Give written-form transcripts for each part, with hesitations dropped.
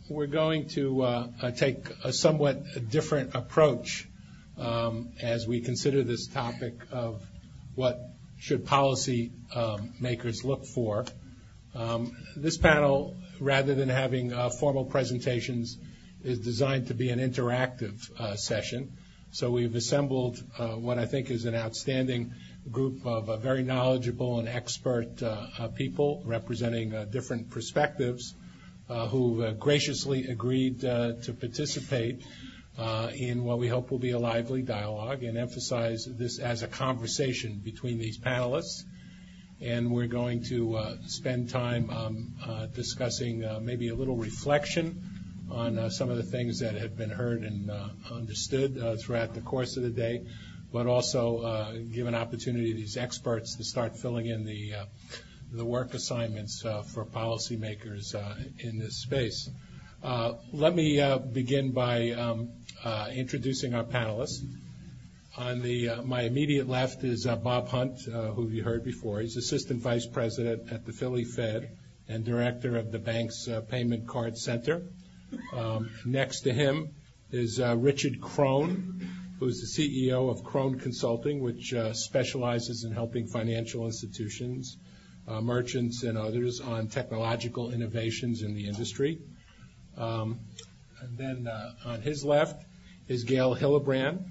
we're going to take a somewhat different approach as we consider this topic of what should policy makers look for. This panel, rather than having formal presentations, is designed to be an interactive session. So we've assembled what I think is an outstanding group of very knowledgeable and expert people representing different perspectives who graciously agreed to participate in what we hope will be a lively dialogue and emphasize this as a conversation between these panelists. And we're going to spend time discussing maybe a little reflection on some of the things that have been heard and understood throughout the course of the day, but also give an opportunity to these experts to start filling in the work assignments for policymakers in this space. Let me begin by introducing our panelists. On my immediate left is Bob Hunt, who you heard before. He's Assistant Vice President at the Philly Fed and Director of the bank's Payment Card Center. Next to him is Richard Krohn, who's the CEO of Krohn Consulting, which specializes in helping financial institutions, merchants, and others on technological innovations in the industry. And then on his left is Gail Hillebrand,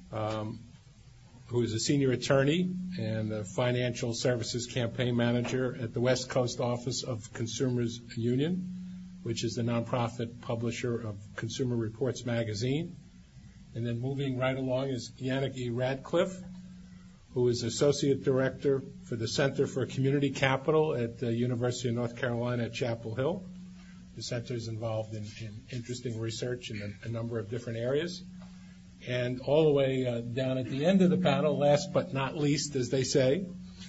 who is a senior attorney and a financial services campaign manager at the West Coast office of Consumers Union, which is the nonprofit publisher of Consumer Reports magazine. And then moving right along is Yannick E. Radcliffe, who is Associate Director for the Center for Community Capital at the University of North Carolina at Chapel Hill. The center is involved in interesting research in a number of different areas. And all the way down at the end of the panel, last but not least, as they say,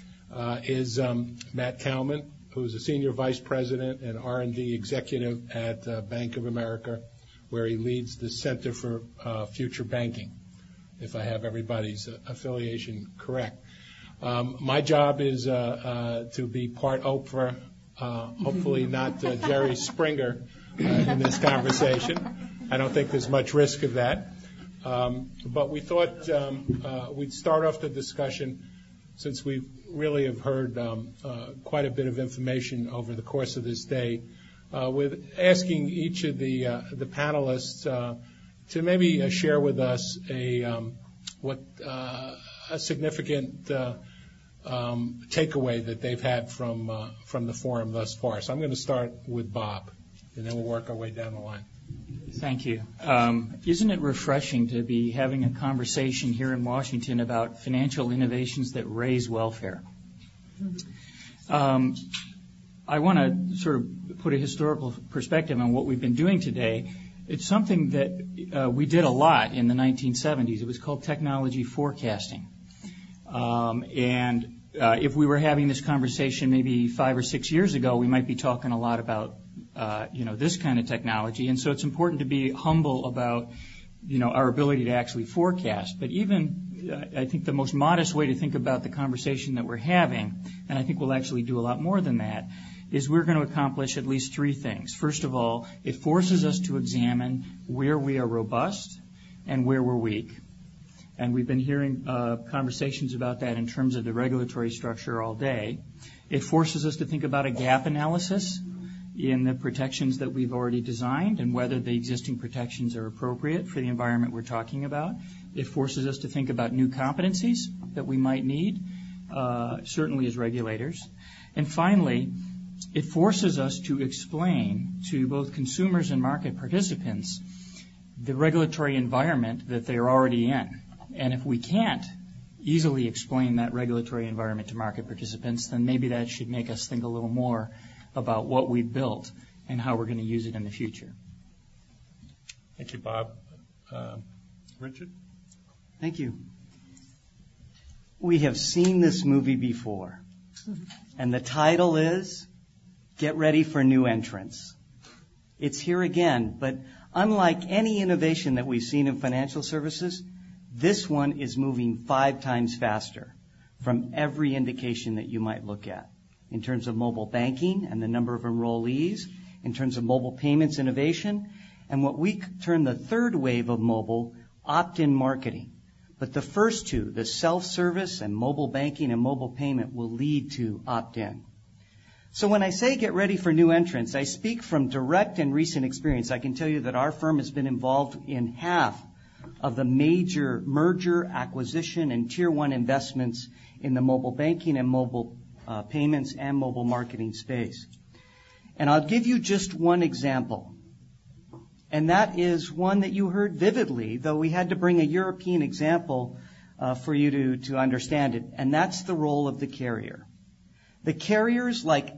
is Matt Kalman, who's a Senior Vice President and R&D Executive at Bank of America, where he leads the Center for Future Banking, if I have everybody's affiliation correct. My job is to be part Oprah, hopefully not Jerry Springer in this conversation. I don't think there's much risk of that. But we thought we'd start off the discussion, since we really have heard quite a bit of information over the course of this day, with asking each of the panelists to maybe share with us a significant takeaway that they've had from the forum thus far. So I'm going to start with Bob, and then we'll work our way down the line. Thank you. Isn't it refreshing to be having a conversation here in Washington about financial innovations that raise welfare? I want to sort of put a historical perspective on what we've been doing today. It's something that we did a lot in the 1970s. It was called technology forecasting. And if we were having this conversation maybe 5 or 6 years ago, we might be talking a lot about this kind of technology. And so it's important to be humble about, our ability to actually forecast. But even, I think the most modest way to think about the conversation that we're having, and I think we'll actually do a lot more than that, is we're going to accomplish at least 3 things. First of all, it forces us to examine where we are robust and where we're weak. And we've been hearing conversations about that in terms of the regulatory structure all day. It forces us to think about a gap analysis in the protections that we've already designed and whether the existing protections are appropriate for the environment we're talking about. It forces us to think about new competencies that we might need, certainly as regulators. And finally, it forces us to explain to both consumers and market participants the regulatory environment that they're already in. And if we can't easily explain that regulatory environment to market participants, then maybe that should make us think a little more about what we've built and how we're going to use it in the future. Thank you, Bob. Richard? Thank you. We have seen this movie before, and the title is Get Ready for New Entrants. It's here again, but unlike any innovation that we've seen in financial services, this one is moving 5 times faster from every indication that you might look at in terms of mobile banking and the number of enrollees, in terms of mobile payments innovation, and what we term the third wave of mobile, opt-in marketing. But the first two, the self-service and mobile banking and mobile payment, will lead to opt-in. So when I say get ready for new entrants, I speak from direct and recent experience. I can tell you that our firm has been involved in half of the major merger, acquisition, and tier one investments in the mobile banking and mobile payments and mobile marketing space. And I'll give you just one example. And that is one that you heard vividly, though we had to bring a European example for you to understand it. And that's the role of the carrier. The carriers, like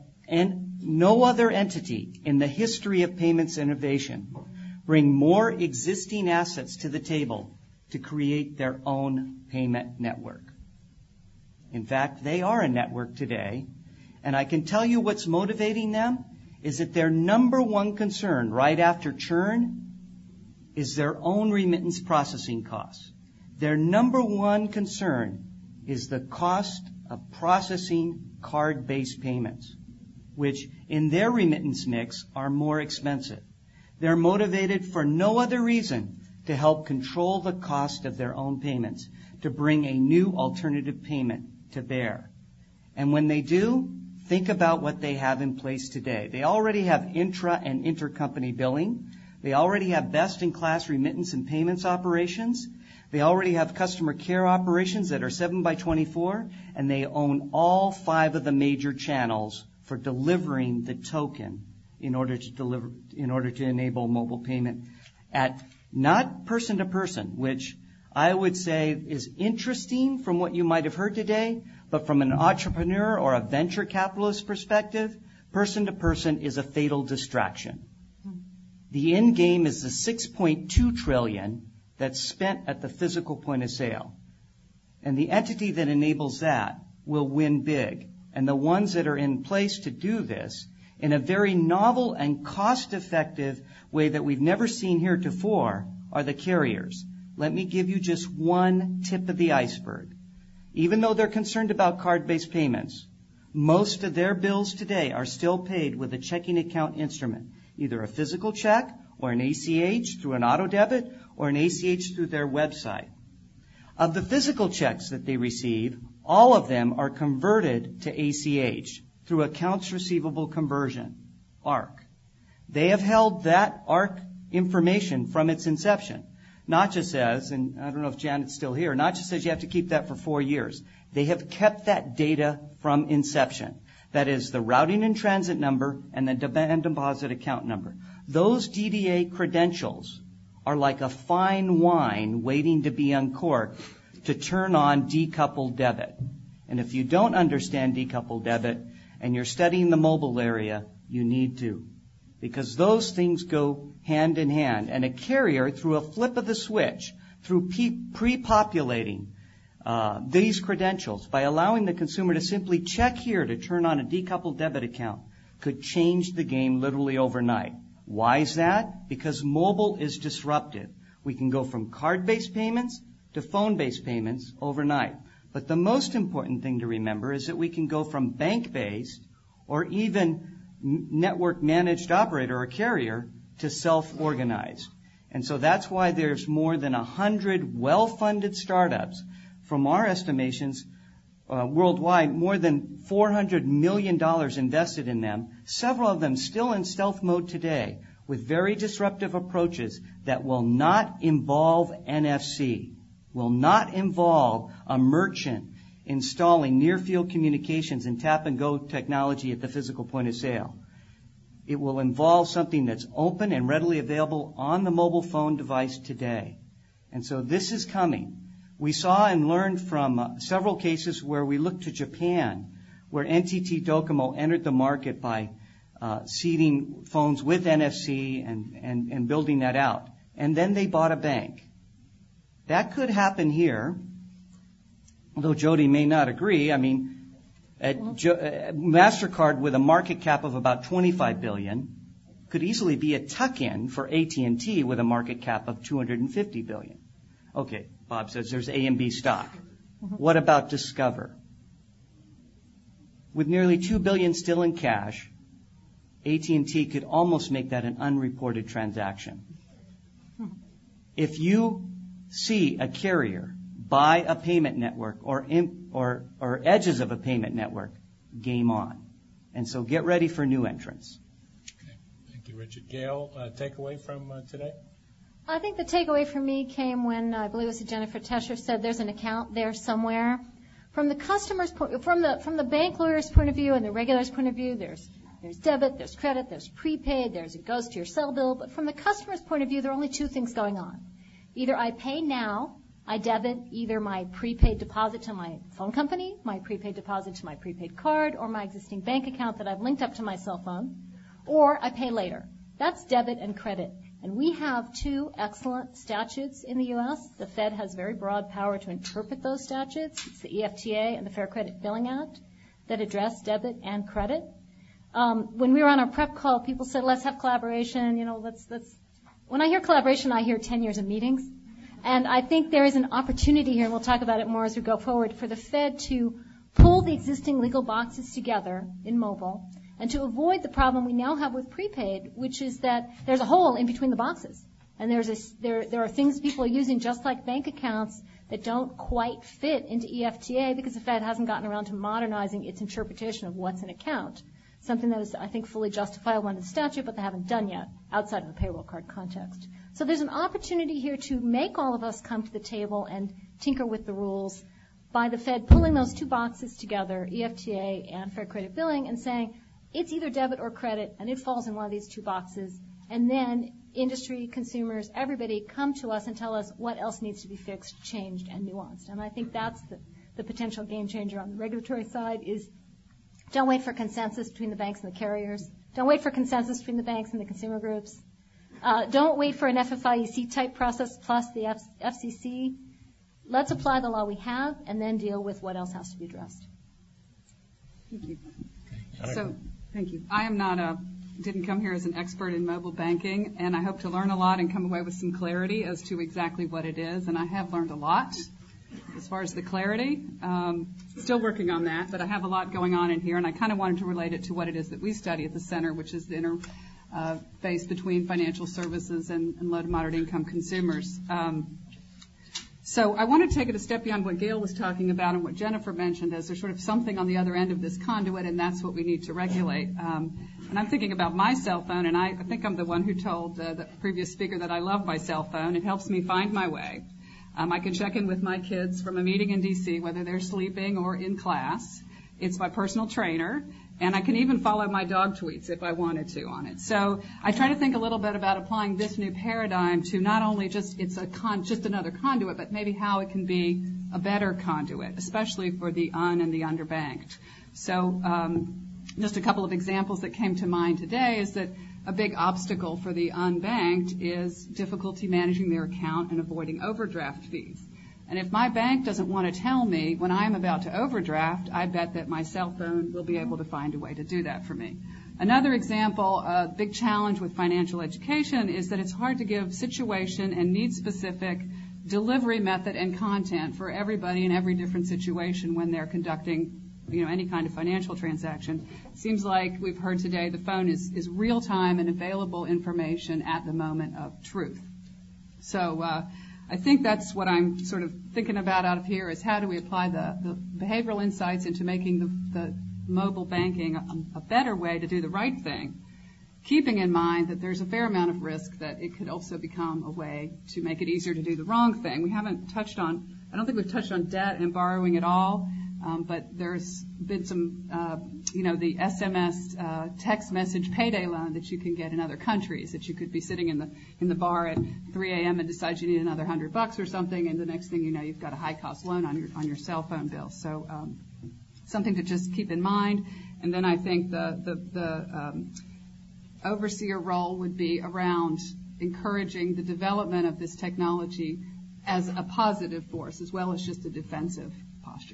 no other entity in the history of payments innovation, bring more existing assets to the table to create their own payment network. In fact, they are a network today, and I can tell you what's motivating them is that their number one concern right after churn is their own remittance processing costs. Their number one concern is the cost of processing card-based payments, which in their remittance mix are more expensive. They're motivated for no other reason to help control the cost of their own payments, to bring a new alternative payment to bear. And when they do, think about what they have in place today. They already have intra and intercompany billing. They already have best-in-class remittance and payments operations. They already have customer care operations that are 7x24, and they own all 5 of the major channels for delivering the token in order to enable mobile payment at not person to person, which I would say is interesting from what you might have heard today, but from an entrepreneur or a venture capitalist perspective, person to person is a fatal distraction. The end game is the $6.2 trillion that's spent at the physical point of sale. And the entity that enables that will win big. And the ones that are in place to do this in a very novel and cost-effective way that we've never seen heretofore are the carriers. Let me give you just one tip of the iceberg. Even though they're concerned about card-based payments, most of their bills today are still paid with a checking account instrument, either a physical check or an ACH through an auto debit or an ACH through their website. Of the physical checks that they receive, all of them are converted to ACH through accounts receivable conversion, ARC. They have held that ARC information from its inception. Not just as, and I don't know if Janet's still here, not just as you have to keep that for 4 years. They have kept that data from inception. That is the routing and transit number and the demand deposit account number. Those DDA credentials are like a fine wine waiting to be uncorked to turn on decoupled debit. And if you don't understand decoupled debit and you're studying the mobile area, you need to. Because those things go hand in hand. And a carrier, through a flip of the switch, through pre-populating these credentials, by allowing the consumer to simply check here to turn on a decoupled debit account, could change the game literally overnight. Why is that? Because mobile is disruptive. We can go from card-based payments to phone-based payments overnight. But the most important thing to remember is that we can go from bank-based or even network managed operator or carrier to self-organized. And so that's why there's more than 100 well-funded startups. From our estimations, worldwide, more than $400 million invested in them, several of them still in stealth mode today, with very disruptive approaches that will not involve NFC, will not involve a merchant installing near-field communications and tap-and-go technology at the physical point of sale. It will involve something that's open and readily available on the mobile phone device today. And so this is coming. We saw and learned from several cases where we looked to Japan, where NTT Docomo entered the market by seeding phones with NFC and building that out. And then they bought a bank. That could happen here, although Jody may not agree. I mean, MasterCard with a market cap of about $25 billion could easily be a tuck-in for AT&T with a market cap of $250 billion. Okay, Bob says there's A and B stock. What about Discover? With nearly $2 billion still in cash, AT&T could almost make that an unreported transaction. If you see a carrier buy a payment network or edges of a payment network, game on. And so get ready for new entrants. Okay. Thank you, Richard. Gail, takeaway from today? I think the takeaway for me came when I believe it was Jennifer Tescher said there's an account there somewhere. From the customer's point, from the bank lawyer's point of view and the regulator's point of view, there's debit, there's credit, there's prepaid, it goes to your cell bill. But from the customer's point of view, there are only two things going on. Either I pay now, I debit either my prepaid deposit to my phone company, my prepaid deposit to my prepaid card, or my existing bank account that I've linked up to my cell phone, or I pay later. That's debit and credit. And we have two excellent statutes in the U.S. The Fed has very broad power to interpret those statutes. It's the EFTA and the Fair Credit Billing Act that address debit and credit. When we were on our prep call, people said, let's have collaboration. Let's. When I hear collaboration, I hear 10 years of meetings. And I think there is an opportunity here, and we'll talk about it more as we go forward, for the Fed to pull the existing legal boxes together in mobile and to avoid the problem we now have with prepaid, which is that there's a hole in between the boxes. And there are things people are using just like bank accounts that don't quite fit into EFTA because the Fed hasn't gotten around to modernizing its interpretation of what's an account. Something that is, I think, fully justifiable under the statute, but they haven't done yet outside of the payroll card context. So there's an opportunity here to make all of us come to the table and tinker with the rules by the Fed pulling those two boxes together, EFTA and Fair Credit Billing, and saying it's either debit or credit, and it falls in one of these two boxes. And then industry, consumers, everybody come to us and tell us what else needs to be fixed, changed, and nuanced. And I think that's the potential game changer on the regulatory side is don't wait for consensus between the banks and the carriers. Don't wait for consensus between the banks and the consumer groups. Don't wait for an FFIEC type process plus the FCC. Let's apply the law we have and then deal with what else has to be addressed. Thank you. Thank you. I am didn't come here as an expert in mobile banking, and I hope to learn a lot and come away with some clarity as to exactly what it is. And I have learned a lot as far as the clarity. Still working on that, but I have a lot going on in here, and I kind of wanted to relate it to what it is that we study at the center, which is the interface between financial services and low to moderate income consumers. So I want to take it a step beyond what Gail was talking about and what Jennifer mentioned as there's sort of something on the other end of this conduit, and that's what we need to regulate. And I'm thinking about my cell phone, and I think I'm the one who told the previous speaker that I love my cell phone. It helps me find my way. I can check in with my kids from a meeting in D.C., whether they're sleeping or in class. It's my personal trainer. And I can even follow my dog tweets if I wanted to on it. So I try to think a little bit about applying this new paradigm to not only just just another conduit, but maybe how it can be a better conduit, especially for the and the underbanked. So just a couple of examples that came to mind today is that a big obstacle for the unbanked is difficulty managing their account and avoiding overdraft fees. And if my bank doesn't want to tell me when I'm about to overdraft, I bet that my cell phone will be able to find a way to do that for me. Another example, a big challenge with financial education is that it's hard to give situation and need-specific delivery method and content for everybody in every different situation when they're conducting any kind of financial transaction. It seems like we've heard today the phone is real-time and available information at the moment of truth. So I think that's what I'm sort of thinking about out of here is how do we apply the behavioral insights into making the mobile banking a better way to do the right thing, keeping in mind that there's a fair amount of risk that it could also become a way to make it easier to do the wrong thing. I don't think we've touched on debt and borrowing at all, but there's been some, the SMS text message payday loan that you can get in other countries, that you could be sitting in the bar at 3 a.m. and decide you need another $100 or something, and the next thing you know, you've got a high-cost loan on your cell phone bill. So something to just keep in mind. And then I think the overseer role would be around encouraging the development of this technology as a positive force as well as just a defensive posture.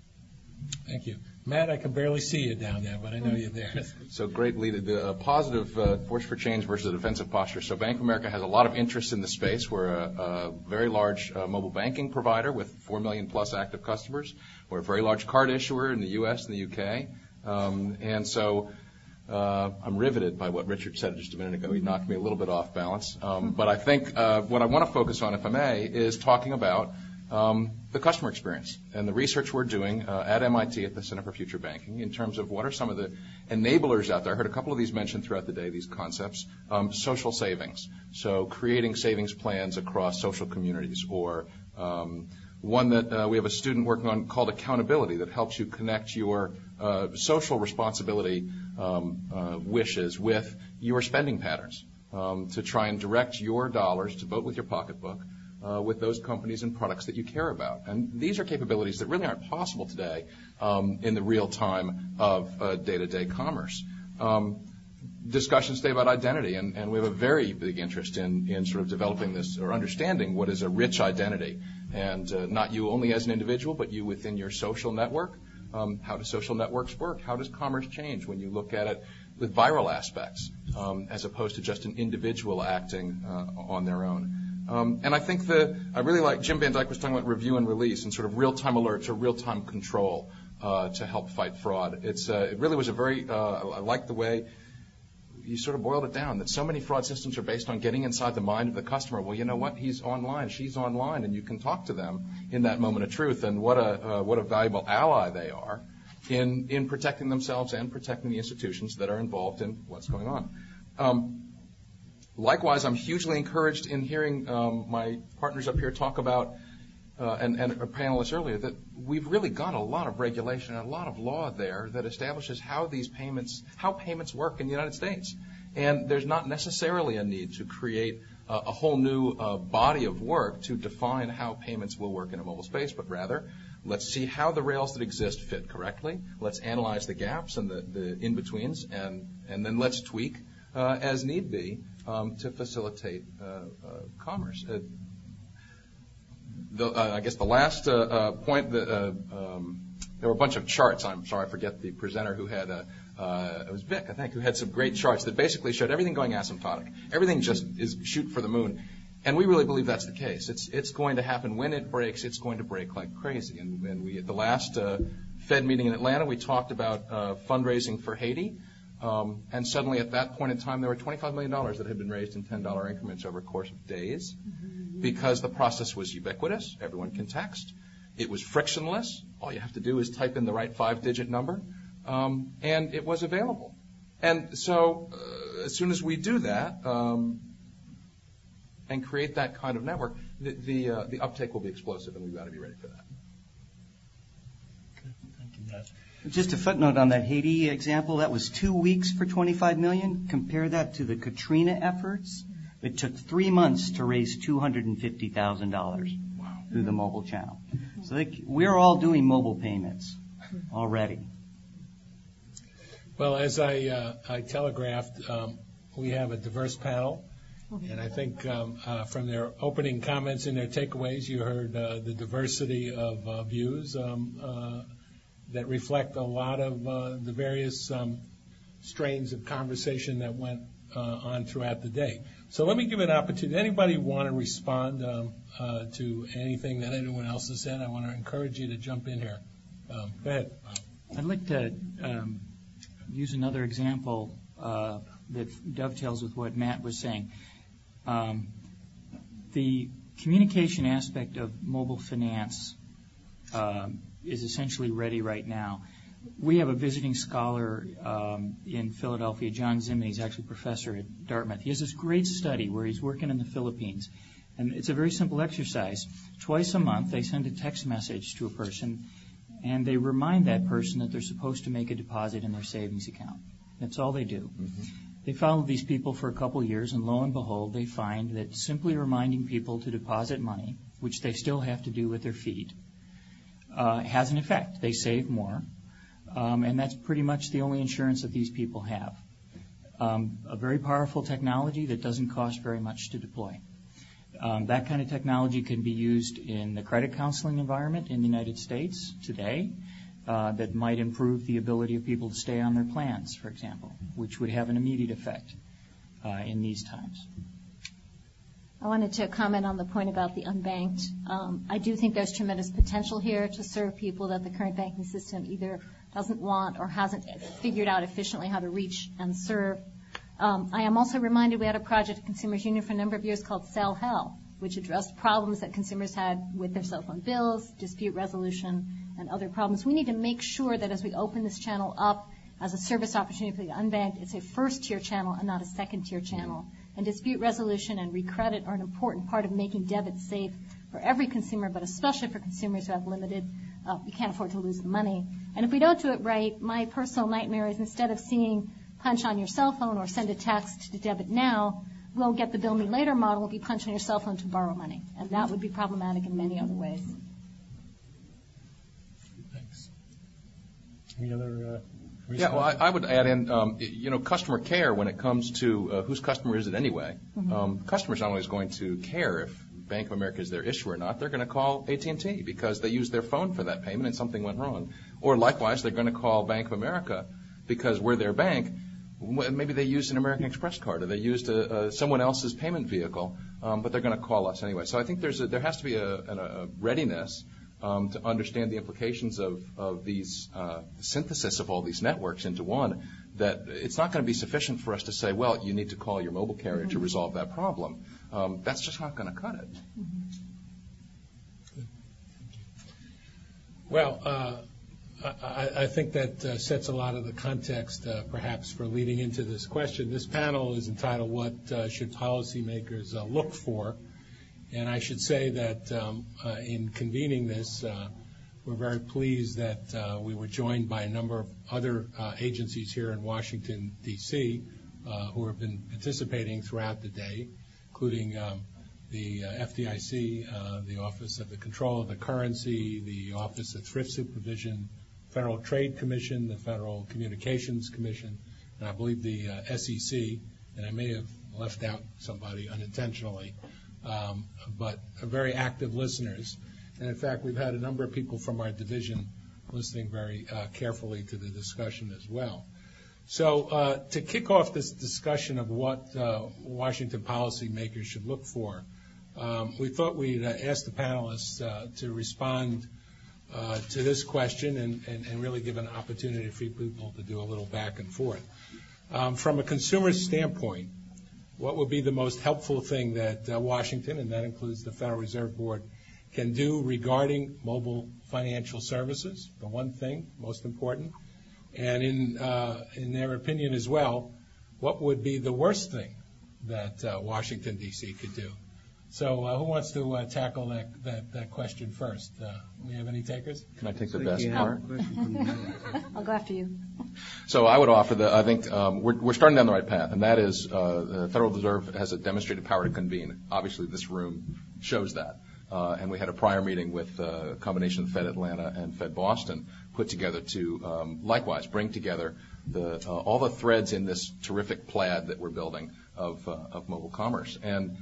Thank you. Matt, I can barely see you down there, but I know you're there. So great lead. A positive force for change versus a defensive posture. So Bank of America has a lot of interest in the space. We're a very large mobile banking provider with 4 million plus active customers. We're a very large card issuer in the U.S. and the U.K. And so I'm riveted by what Richard said just a minute ago. He knocked me a little bit off balance. But I think what I want to focus on, if I may, is talking about the customer experience and the research we're doing at MIT at the Center for Future Banking in terms of what are some of the enablers out there. I heard a couple of these mentioned throughout the day, these concepts. Social savings, so creating savings plans across social communities, or one that we have a student working on called accountability that helps you connect your social responsibility wishes with your spending patterns to try and direct your dollars to vote with your pocketbook with those companies and products that you care about. And these are capabilities that really aren't possible today in the real time of day-to-day commerce. Discussions today about identity, and we have a very big interest in sort of developing this or understanding what is a rich identity, and not you only as an individual, but you within your social network. How do social networks work? How does commerce change when you look at it with viral aspects as opposed to just an individual acting on their own? And I think I really like Jim Van Dyke was talking about review and release and sort of real-time alerts or real-time control to help fight fraud. It really was a very, I like the way you sort of boiled it down, that so many fraud systems are based on getting inside the mind of the customer. Well, you know what? He's online, she's online, and you can talk to them in that moment of truth. And what a valuable ally they are in protecting themselves and protecting the institutions that are involved in what's going on. Likewise, I'm hugely encouraged in hearing my partners up here talk about, and a panelist earlier, that we've really got a lot of regulation and a lot of law there that establishes how payments work in the United States. And there's not necessarily a need to create a whole new body of work to define how payments will work in a mobile space, but rather let's see how the rails that exist fit correctly. Let's analyze the gaps and the in-betweens, and then let's tweak as need be to facilitate commerce. I guess the last point, there were a bunch of charts. I'm sorry, I forget the presenter who had it was Vic, I think, who had some great charts that basically showed everything going asymptotic. Everything just is shoot for the moon. And we really believe that's the case. It's going to happen. When it breaks, it's going to break like crazy. And we, at the last Fed meeting in Atlanta, we talked about fundraising for Haiti. And suddenly at that point in time, there were $25 million that had been raised in $10 increments over a course of days because the process was ubiquitous. Everyone can text. It was frictionless. All you have to do is type in the right 5-digit number, and it was available. And so as soon as we do that and create that kind of network, the uptake will be explosive, and we've got to be ready for that. Okay. Thank you, Matt. Just a footnote on that Haiti example, that was 2 weeks for $25 million. Compare that to the Katrina efforts. It took 3 months to raise $250,000 through the mobile channel. So we're all doing mobile payments already. Well, as I telegraphed, we have a diverse panel, and I think from their opening comments and their takeaways, you heard the diversity of views that reflect a lot of the various strains of conversation that went on throughout the day. So let me give an opportunity. Anybody want to respond to anything that anyone else has said? I want to encourage you to jump in here. Go ahead. I'd like to use another example that dovetails with what Matt was saying. The communication aspect of mobile finance is essentially ready right now. We have a visiting scholar in Philadelphia, John Zimman. He's actually a professor at Dartmouth. He has this great study where he's working in the Philippines. And it's a very simple exercise. Twice a month, they send a text message to a person, and they remind that person that they're supposed to make a deposit in their savings account. That's all they do. Mm-hmm. They follow these people for a couple of years, and lo and behold, they find that simply reminding people to deposit money, which they still have to do with their feet, has an effect. They save more, and that's pretty much the only insurance that these people have. A very powerful technology that doesn't cost very much to deploy. That kind of technology can be used in the credit counseling environment in the United States today that might improve the ability of people to stay on their plans, for example, which would have an immediate effect in these times. I wanted to comment on the point about the unbanked. I do think there's tremendous potential here to serve people that the current banking system either doesn't want or hasn't figured out efficiently how to reach and serve. I am also reminded we had a project at Consumers Union for a number of years called Sell Hell, which addressed problems that consumers had with their cell phone bills, dispute resolution, and other problems. We need to make sure that as we open this channel up as a service opportunity for the unbanked, it's a first-tier channel and not a second-tier channel. And dispute resolution and recredit are an important part of making debit safe for every consumer, but especially for consumers who have limited, you can't afford to lose the money. And if we don't do it right, my personal nightmare is instead of seeing punch on your cell phone or send a text to debit now, we'll get the bill me later model, will be punch on your cell phone to borrow money. And that would be problematic in many other ways. Thanks. Any other Yeah, well, I would add in, customer care when it comes to whose customer is it anyway. Customers not only is going to care if Bank of America is their issuer or not, they're going to call AT&T because they used their phone for that payment and something went wrong. Or likewise, they're going to call Bank of America because we're their bank. Maybe they used an American Express card or they used someone else's payment vehicle, but they're going to call us anyway. So I think there has to be a readiness to understand the implications of these synthesis of all these networks into one, that it's not going to be sufficient for us to say, well, you need to call your mobile carrier to resolve that problem. That's just not going to cut it. Well, I think that sets a lot of the context, perhaps, for leading into this question. This panel is entitled, What Should Policymakers Look For? And I should say that in convening this, we're very pleased that we were joined by a number of other agencies here in Washington, D.C., who have been participating throughout the day, including the FDIC, the Office of the Control of the Currency, the Office of Thrift Supervision, Federal Trade Commission, the Federal Communications Commission, and I believe the SEC, and I may have left out somebody unintentionally, but very active listeners. And in fact, we've had a number of people from our division listening very carefully to the discussion as well. So to kick off this discussion of what Washington policymakers should look for, we thought we'd ask the panelists to respond to this question and really give an opportunity for people to do a little back and forth. From a consumer standpoint, what would be the most helpful thing that Washington, and that includes the Federal Reserve Board, can do regarding mobile financial services? The one thing, most important. And in their opinion as well, what would be the worst thing that Washington, D.C. could do? So who wants to tackle that question first? We have any takers? Can I take the best part? I'll go after you. So I would offer I think we're starting down the right path, and that is the Federal Reserve has a demonstrated power to convene. Obviously, this room shows that. And we had a prior meeting with a combination of Fed Atlanta and Fed Boston put together to likewise bring together all the threads in this terrific plaid that we're building of mobile commerce. And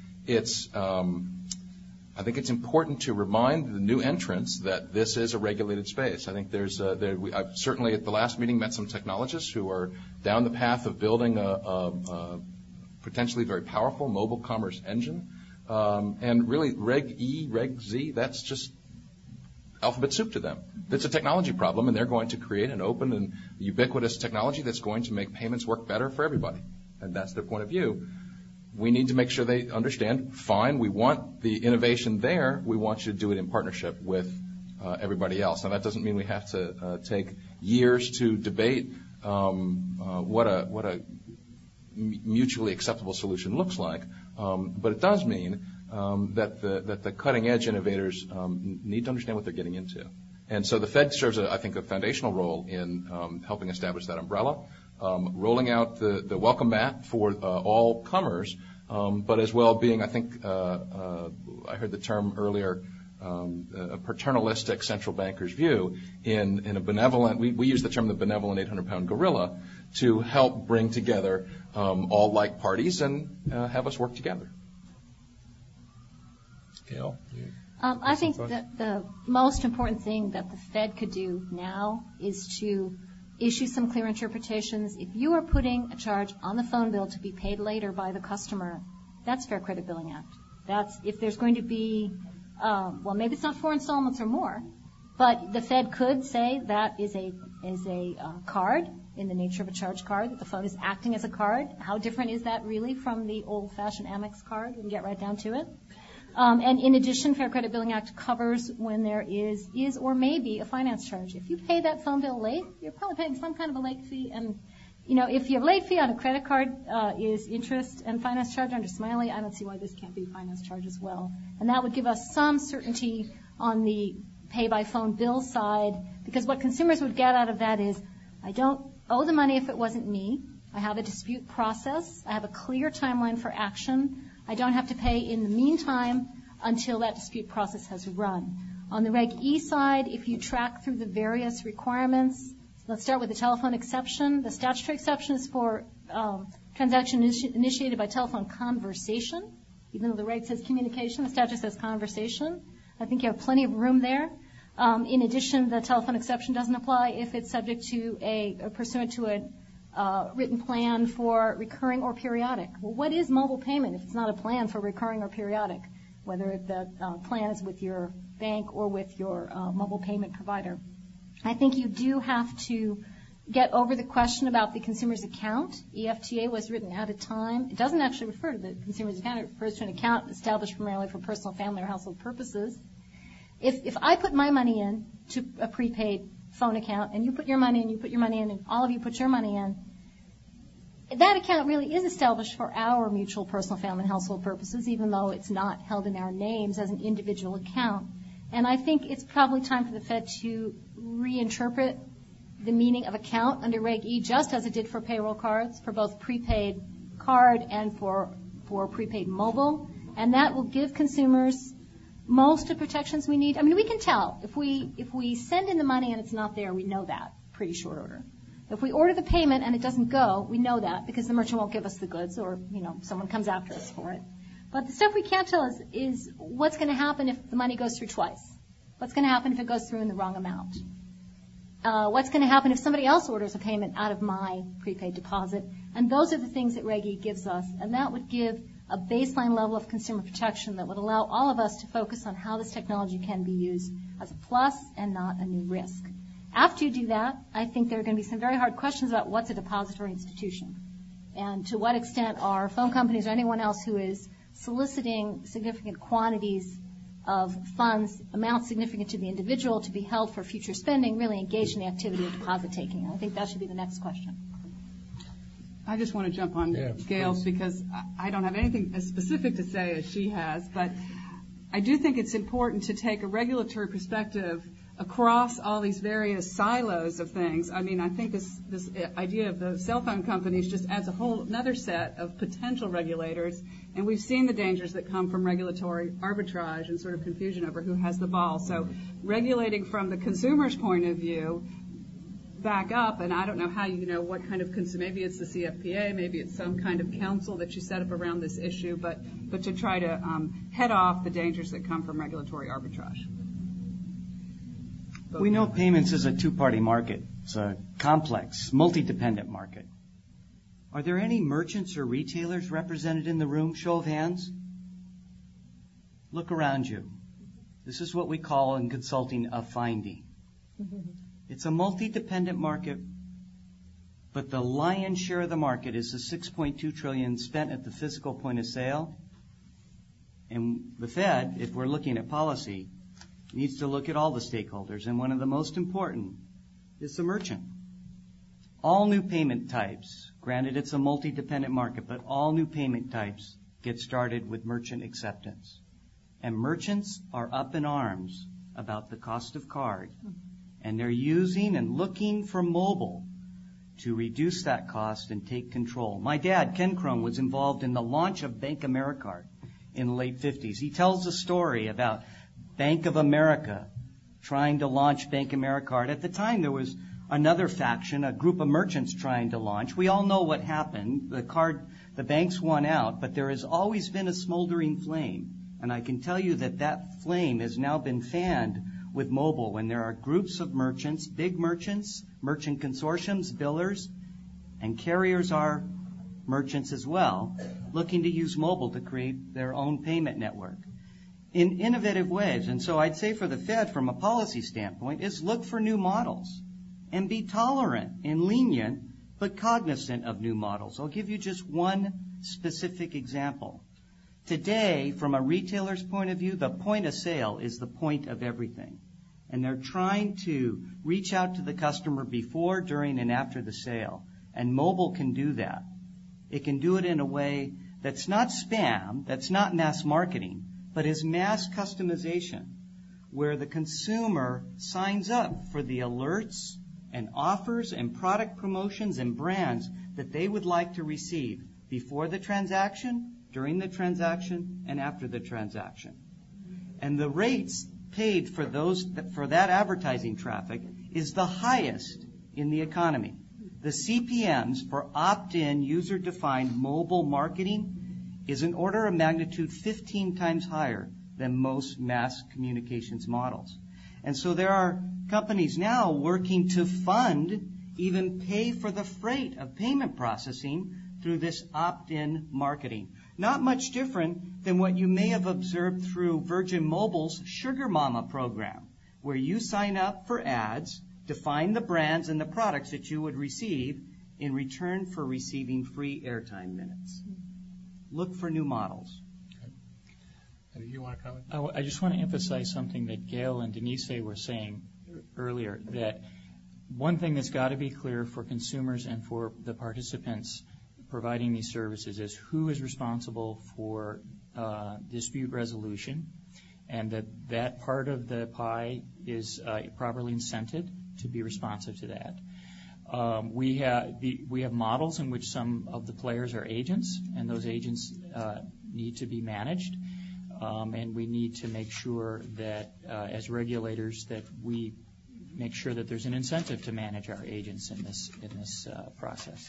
I think it's important to remind the new entrants that this is a regulated space. I think I've certainly at the last meeting met some technologists who are down the path of building a potentially very powerful mobile commerce engine. And really, Reg E, Reg Z, that's just alphabet soup to them. It's a technology problem, and they're going to create an open and ubiquitous technology that's going to make payments work better for everybody. And that's their point of view. We need to make sure they understand, fine, we want the innovation there. We want you to do it in partnership with everybody else. Now, that doesn't mean we have to take years to debate what a mutually acceptable solution looks like. But it does mean that the cutting-edge innovators need to understand what they're getting into. And so the Fed serves, I think, a foundational role in helping establish that umbrella, rolling out the welcome mat for all comers, but as well being, I think, I heard the term earlier, a paternalistic central banker's view in a benevolent, we use the term the benevolent 800-pound gorilla, to help bring together all like parties and have us work together. Gail? I think that the most important thing that the Fed could do now is to issue some clear interpretations. If you are putting a charge on the phone bill to be paid later by the customer, that's Fair Credit Billing Act. That's if there's going to be, well, maybe it's not 4 installments or more, but the Fed could say that is a card in the nature of a charge card, that the phone is acting as a card. How different is that really from the old-fashioned Amex card? We can get right down to it. And in addition, Fair Credit Billing Act covers when there is or may be a finance charge. If you pay that phone bill late, you're probably paying some kind of a late fee. And, if your late fee on a credit card is interest and finance charge under Smiley, I don't see why this can't be finance charge as well. And that would give us some certainty on the pay-by-phone bill side, because what consumers would get out of that is, I don't owe the money if it wasn't me. I have a dispute process. I have a clear timeline for action. I don't have to pay in the meantime until that dispute process has run. On the Reg E side, if you track through the various requirements, let's start with the telephone exception. The statutory exception is for transaction initiated by telephone conversation. Even though the reg says communication, the statute says conversation. I think you have plenty of room there. In addition, the telephone exception doesn't apply if it's subject to pursuant to a written plan for recurring or periodic. Well, what is mobile payment if it's not a plan for recurring or periodic, whether the plan is with your bank or with your mobile payment provider? I think you do have to get over the question about the consumer's account. EFTA was written at a time. It doesn't actually refer to the consumer's account. It refers to an account established primarily for personal, family, or household purposes. If I put my money in to a prepaid phone account, and you put your money in, and all of you put your money in, that account really is established for our mutual personal, family, and household purposes, even though it's not held in our names as an individual account. And I think it's probably time for the Fed to reinterpret the meaning of account under Reg E, just as it did for payroll cards, for both prepaid card and for prepaid mobile. And that will give consumers most of the protections we need. I mean, we can tell. If we send in the money and it's not there, we know that pretty short order. If we order the payment and it doesn't go, we know that because the merchant won't give us the goods, or someone comes after us for it. But the stuff we can't tell is what's going to happen if the money goes through twice. What's going to happen if it goes through in the wrong amount? What's going to happen if somebody else orders a payment out of my prepaid deposit? And those are the things that Reg E gives us, and that would give a baseline level of consumer protection that would allow all of us to focus on how this technology can be used as a plus and not a new risk. After you do that, I think there are going to be some very hard questions about what's a depository institution, and to what extent are phone companies or anyone else who is soliciting significant quantities of funds, amounts significant to the individual to be held for future spending, really engaged in the activity of deposit taking. I think that should be the next question. I just want to jump on Gail's because I don't have anything as specific to say as she has, but I do think it's important to take a regulatory perspective across all these various silos of things. I mean, I think this idea of the cell phone companies just adds a whole another set of potential regulators, and we've seen the dangers that come from regulatory arbitrage and sort of confusion over who has the ball. So regulating from the consumer's point of view, back up, and I don't know how what kind of maybe it's the CFPA, maybe it's some kind of council that you set up around this issue, but to try to head off the dangers that come from regulatory arbitrage. We know payments is a two-party market. It's a complex, multi-dependent market. Are there any merchants or retailers represented in the room? Show of hands. Look around you. This is what we call in consulting a finding. It's a multi-dependent market, but the lion's share of the market is the $6.2 trillion spent at the physical point of sale. And the Fed, if we're looking at policy, needs to look at all the stakeholders, and one of the most important is the merchant. All new payment types, granted it's a multi-dependent market, but all new payment types get started with merchant acceptance. And merchants are up in arms about the cost of card, and they're using and looking for mobile to reduce that cost and take control. My dad, Ken Crone, was involved in the launch of Bank Americard in the late 50s. He tells a story about Bank of America trying to launch Bank Americard. At the time, there was another faction, a group of merchants trying to launch. We all know what happened. The banks won out, but there has always been a smoldering flame. And I can tell you that flame has now been fanned with mobile when there are groups of merchants, big merchants, merchant consortiums, billers, and carriers are merchants as well, looking to use mobile to create their own payment network in innovative ways. And so I'd say for the Fed, from a policy standpoint, is look for new models and be tolerant and lenient, but cognizant of new models. I'll give you just one specific example. Today, from a retailer's point of view, the point of sale is the point of everything. And they're trying to reach out to the customer before, during, and after the sale. And mobile can do that. It can do it in a way that's not spam, that's not mass marketing, but is mass customization, where the consumer signs up for the alerts and offers and product promotions and brands that they would like to receive before the transaction, during the transaction, and after the transaction. And the rates paid for that advertising traffic is the highest in the economy. The CPMs for opt-in, user-defined mobile marketing is an order of magnitude 15 times higher than most mass communications models. And so there are companies now working to fund, even pay for the freight of payment processing through this opt-in marketing. Not much different than what you may have observed through Virgin Mobile's Sugar Mama program, where you sign up for ads, define the brands and the products that you would receive in return for receiving free airtime minutes. Look for new models. Okay. You want to comment? I just want to emphasize something that Gail and Denise were saying earlier, that one thing that's got to be clear for consumers and for the participants providing these services is who is responsible for dispute resolution, and that part of the pie is properly incented to be responsive to that. We have models in which some of the players are agents, and those agents need to be managed, and we need to make sure that as regulators that we make sure that there's an incentive to manage our agents in this process.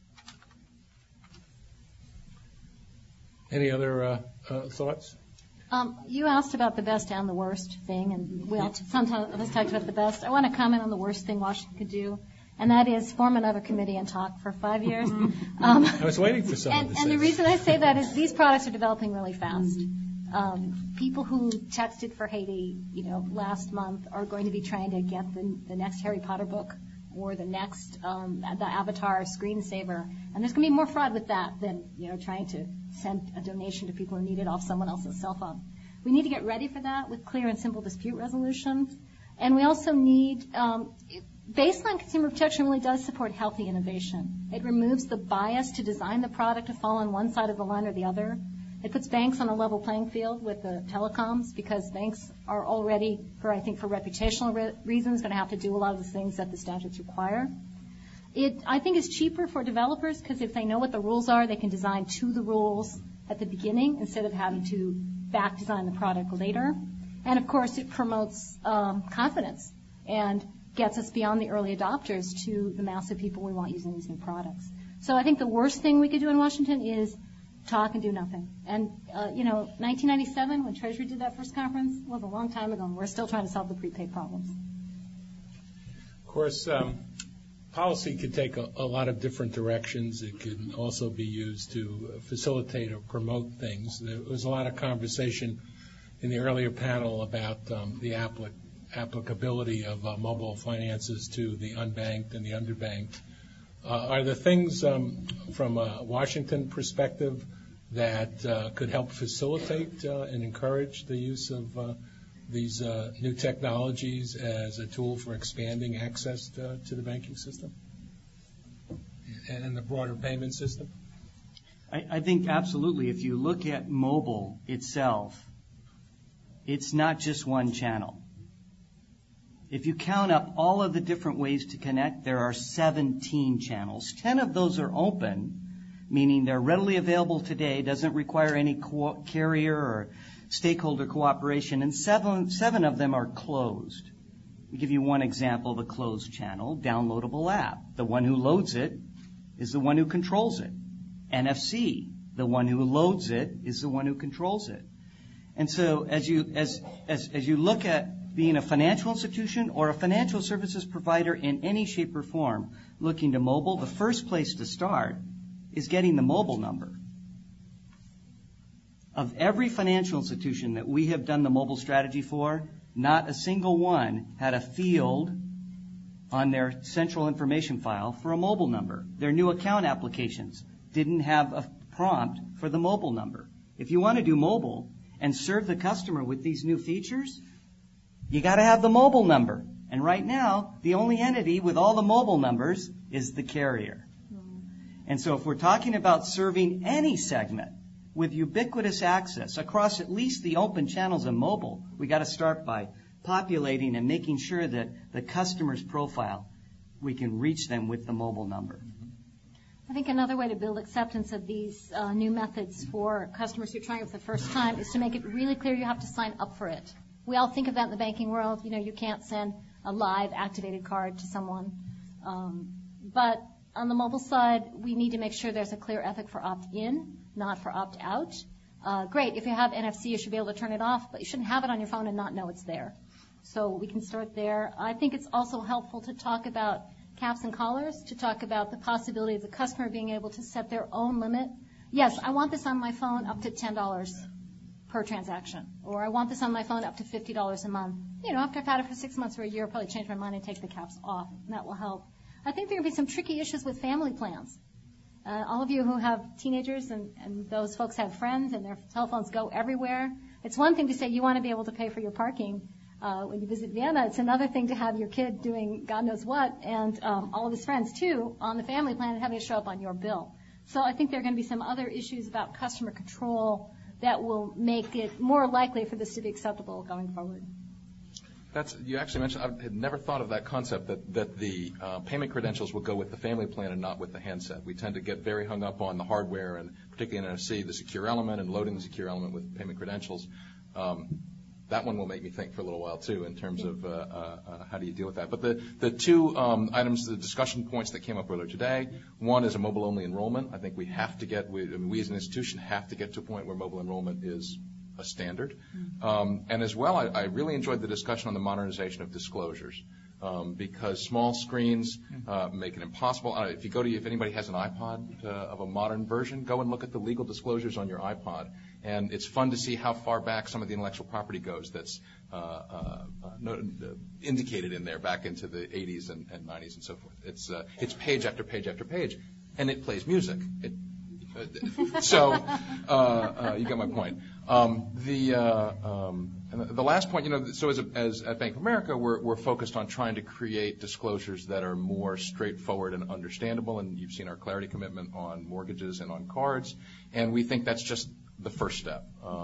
Any other thoughts? You asked about the best and the worst thing, and we all sometimes talked about the best. I want to comment on the worst thing Washington could do, and that is form another committee and talk for 5 years. I was waiting for someone to say And the that. reason I say that is these products are developing really fast. People who texted for Haiti, last month are going to be trying to get the next Harry Potter book or the next the Avatar screensaver, and there's going to be more fraud with that than trying to send a donation to people who need it off someone else's cell phone. We need to get ready for that with clear and simple dispute resolution, and we also need baseline consumer protection really does support healthy innovation. It removes the bias to design the product to fall on one side of the line or the other. It puts banks on a level playing field with the telecoms, because banks are already, for reputational reasons, going to have to do a lot of the things that the statutes require. It, I think, is cheaper for developers, because if they know what the rules are, they can design to the rules at the beginning instead of having to back design the product later. And, of course, it promotes confidence and gets us beyond the early adopters to the massive people we want using these new products. So I think the worst thing we could do in Washington is talk and do nothing. And, 1997, when Treasury did that first conference, was a long time ago, and we're still trying to solve the prepaid problems. Of course, policy could take a lot of different directions. It can also be used to facilitate or promote things. There was a lot of conversation in the earlier panel about the applicability of mobile finances to the unbanked and the underbanked. Are there things from a Washington perspective that could help facilitate and encourage the use of these new technologies as a tool for expanding access to the banking system and the broader payment system? I think absolutely. If you look at mobile itself, it's not just one channel. If you count up all of the different ways to connect, there are 17 channels. 10 of those are open, meaning they're readily available today, doesn't require any carrier or stakeholder cooperation, and seven of them are closed. I'll give you one example of a closed channel, downloadable app. The one who loads it is the one who controls it. NFC, the one who loads it is the one who controls it. And so as you look at being a financial institution or a financial services provider in any shape or form looking to mobile, the first place to start is getting the mobile number. Of every financial institution that we have done the mobile strategy for, not a single one had a field on their central information file for a mobile number. Their new account applications didn't have a prompt for the mobile number. If you want to do mobile and serve the customer with these new features, you got to have the mobile number. And right now, the only entity with all the mobile numbers is the carrier. And so if we're talking about serving any segment with ubiquitous access across at least the open channels of mobile, we got to start by populating and making sure that the customer's profile, we can reach them with the mobile number. I think another way to build acceptance of these new methods for customers who are trying it for the first time is to make it really clear you have to sign up for it. We all think of that in the banking world. You know, you can't send a live activated card to someone. But on the mobile side, we need to make sure there's a clear ethic for opt-in, not for opt-out. Great, if you have NFC, you should be able to turn it off, but you shouldn't have it on your phone and not know it's there. So we can start there. I think it's also helpful to talk about caps and collars, to talk about the possibility of the customer being able to set their own limit. Yes, I want this on my phone up to $10 per transaction, or I want this on my phone up to $50 a month. You know, after I've had it for 6 months or a year, I'll probably change my mind and take the caps off, and that will help. I think there are going to be some tricky issues with family plans. All of you who have teenagers and those folks have friends and their cell phones go everywhere. It's one thing to say you want to be able to pay for your parking when you visit Vienna. It's another thing to have your kid doing God knows what and all of his friends, too, on the family plan and having it show up on your bill. So I think there are going to be some other issues about customer control that will make it more likely for this to be acceptable going forward. You actually mentioned, I had never thought of that concept, that the payment credentials will go with the family plan and not with the handset. We tend to get very hung up on the hardware and particularly in NFC, the secure element and loading the secure element with payment credentials. That one will make me think for a little while, too, in terms of how do you deal with that. But the two items, the discussion points that came up earlier today, one is a mobile-only enrollment. I think we have to get, we as an institution have to get to a point where mobile enrollment is a standard. And as well, I really enjoyed the discussion on the modernization of disclosures because small screens make it impossible. If anybody has an iPod of a modern version, go and look at the legal disclosures on your iPod. And it's fun to see how far back some of the intellectual property goes that's indicated in there back into the 80s and 90s and so forth. It's page after page after page, and it plays music. So you get my point. The last point, so as at Bank of America, we're focused on trying to create disclosures that are more straightforward and understandable, and you've seen our clarity commitment on mortgages and on cards, and we think that's just the first step.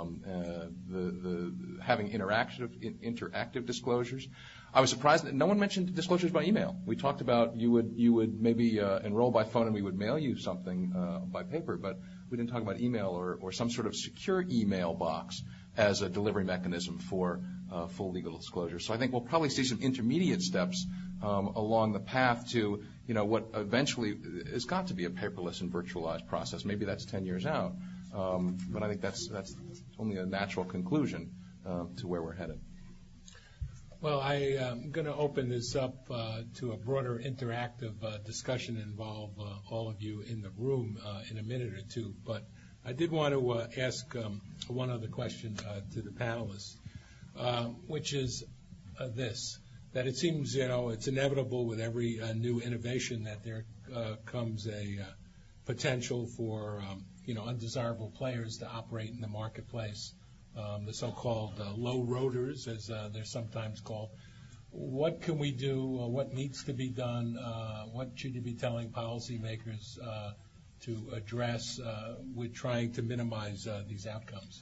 Having interactive disclosures. I was surprised that no one mentioned disclosures by email. We talked about you would maybe enroll by phone and we would mail you something by paper, but we didn't talk about email or some sort of secure email box as a delivery mechanism for full legal disclosure. So I think we'll probably see some intermediate steps along the path to what eventually has got to be a paperless and virtualized process. Maybe that's 10 years out, but I think that's only a natural conclusion to where we're headed. Well, I am going to open this up to a broader interactive discussion and involve all of you in the room in a minute or two. But I did want to ask one other question to the panelists, which is this, that it seems, it's inevitable with every new innovation that there comes a potential for, undesirable players to operate in the marketplace. The so-called low roaders, as they're sometimes called. What can we do? What needs to be done? What should you be telling policymakers to address with trying to minimize these outcomes?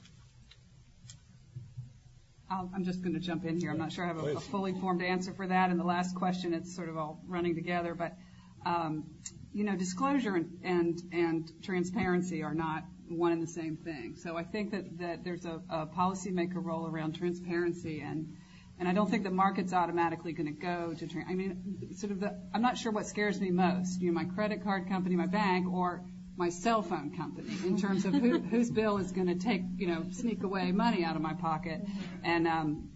I'm just going to jump in here. I'm not sure I have a fully formed answer for that. And the last question, it's sort of all running together. But, disclosure and transparency are not one and the same thing. So I think that there's a policymaker role around transparency, and I don't think the market's automatically going to go to I'm not sure what scares me most, my credit card company, my bank, or my cell phone company in terms of whose bill is going to sneak away money out of my pocket. And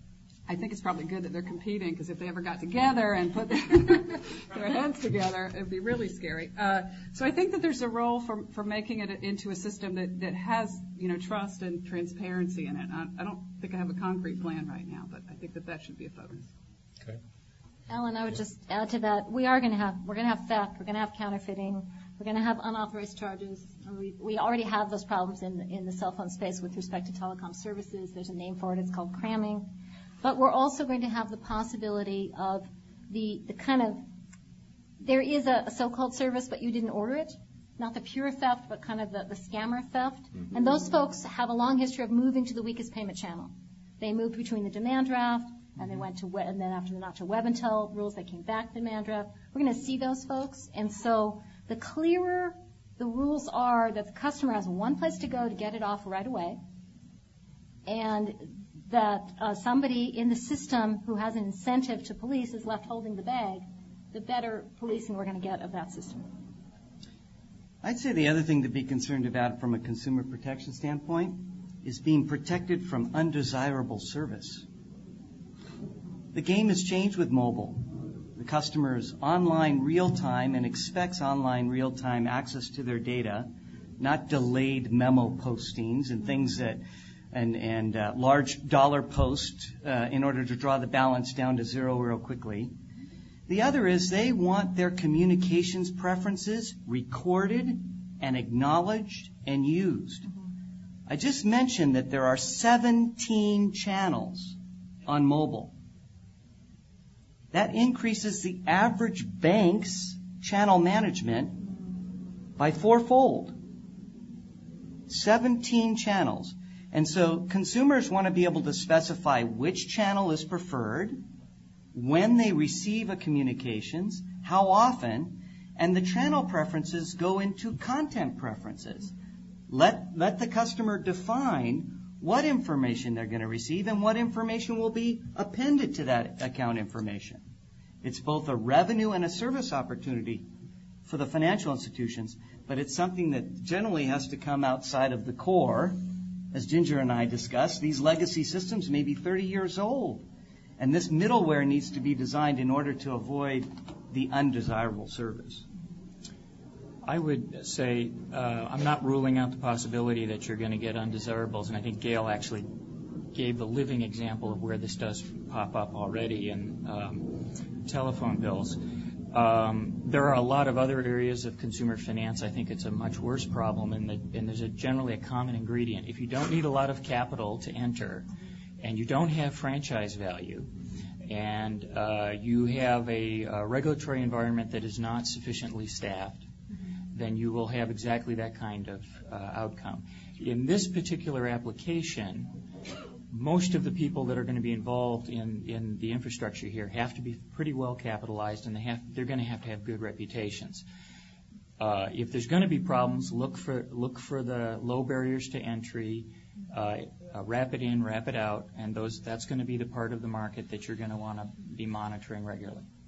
I think it's probably good that they're competing, because if they ever got together and put their heads together, it would be really scary. So I think that there's a role for making it into a system that has, trust and transparency in it. I don't think I have a concrete plan right now, but I think that should be a focus. Okay. Ellen, I would just add to that, we're going to have theft, we're going to have counterfeiting, we're going to have unauthorized charges. We already have those problems in the cell phone space with respect to telecom services. There's a name for it. It's called cramming. But we're also going to have the possibility of the kind of, there is a so-called service, but you didn't order it. Not the pure theft, but kind of the scammer theft. Mm-hmm. And those folks have a long history of moving to the weakest payment channel. They moved between the demand draft, and they went to and then after the not to web until rules, they came back to the demand draft. We're going to see those folks. And so the clearer the rules are that the customer has one place to go to get it off right away, and that somebody in the system who has an incentive to police is left holding the bag, the better policing we're going to get of that system. I'd say the other thing to be concerned about from a consumer protection standpoint is being protected from undesirable service. The game has changed with mobile. The customer is online real-time and expects online real-time access to their data, not delayed memo postings and things that and large dollar posts in order to draw the balance down to zero real quickly. The other is they want their communications preferences recorded and acknowledged and used. I just mentioned that there are 17 channels on mobile. That increases the average bank's channel management by fourfold. 17 channels. And so consumers want to be able to specify which channel is preferred, when they receive a communications, how often, and the channel preferences go into content preferences. Let the customer define what information they're going to receive and what information will be appended to that account information. It's both a revenue and a service opportunity for the financial institutions, but it's something that generally has to come outside of the core. As Ginger and I discussed, these legacy systems may be 30 years old, and this middleware needs to be designed in order to avoid the undesirable service. I would say I'm not ruling out the possibility that you're going to get undesirables, and I think Gail actually gave the living example of where this does pop up already in telephone bills. There are a lot of other areas of consumer finance. I think it's a much worse problem, and there's generally a common ingredient. If you don't need a lot of capital to enter, and you don't have franchise value, and you have a regulatory environment that is not sufficiently staffed, then you will have exactly that kind of outcome. In this particular application, most of the people that are going to be involved in the infrastructure here have to be pretty well capitalized, and they're going to have good reputations. If there's going to be problems, look for the low barriers to entry, rapid in, rapid out, and that's going to be the part of the market that you're going to want to be monitoring regularly.